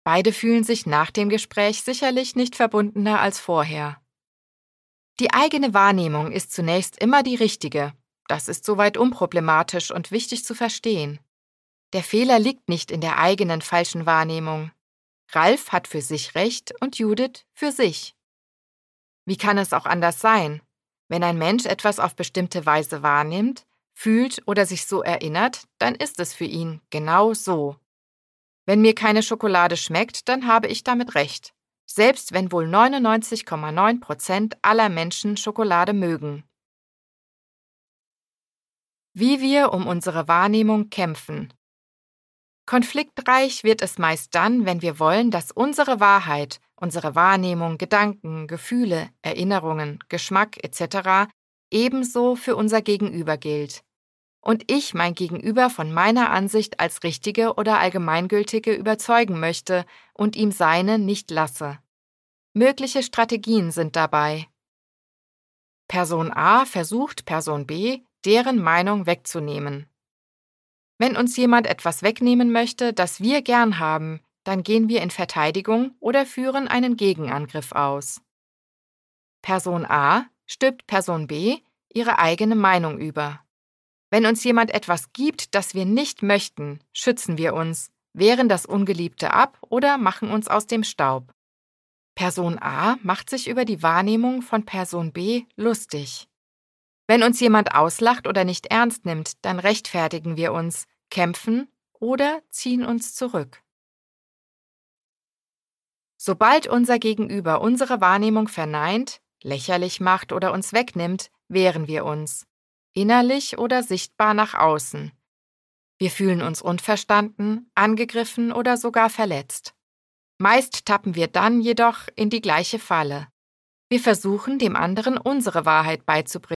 Beide fühlen sich nach dem Gespräch sicherlich nicht verbundener als vorher. Die eigene Wahrnehmung ist zunächst immer die richtige. Das ist soweit unproblematisch und wichtig zu verstehen. Der Fehler liegt nicht in der eigenen falschen Wahrnehmung. Ralf hat für sich recht und Judith für sich. Wie kann es auch anders sein? Wenn ein Mensch etwas auf bestimmte Weise wahrnimmt, fühlt oder sich so erinnert, dann ist es für ihn genau so. Wenn mir keine Schokolade schmeckt, dann habe ich damit recht. Selbst wenn wohl 99,9% aller Menschen Schokolade mögen. Wie wir um unsere Wahrnehmung kämpfen. Konfliktreich wird es meist dann, wenn wir wollen, dass unsere Wahrheit, unsere Wahrnehmung, Gedanken, Gefühle, Erinnerungen, Geschmack etc. ebenso für unser Gegenüber gilt. Und ich mein Gegenüber von meiner Ansicht als richtige oder allgemeingültige überzeugen möchte und ihm seine nicht lasse. Mögliche Strategien sind dabei: Person A versucht Person B, deren Meinung wegzunehmen. Wenn uns jemand etwas wegnehmen möchte, das wir gern haben, dann gehen wir in Verteidigung oder führen einen Gegenangriff aus. Person A stülpt Person B ihre eigene Meinung über. Wenn uns jemand etwas gibt, das wir nicht möchten, schützen wir uns, wehren das Ungeliebte ab oder machen uns aus dem Staub. Person A macht sich über die Wahrnehmung von Person B lustig. Wenn uns jemand auslacht oder nicht ernst nimmt, dann rechtfertigen wir uns, kämpfen oder ziehen uns zurück. Sobald unser Gegenüber unsere Wahrnehmung verneint, lächerlich macht oder uns wegnimmt, wehren wir uns, innerlich oder sichtbar nach außen. Wir fühlen uns unverstanden, angegriffen oder sogar verletzt. Meist tappen wir dann jedoch in die gleiche Falle. Wir versuchen, dem anderen unsere Wahrheit beizubringen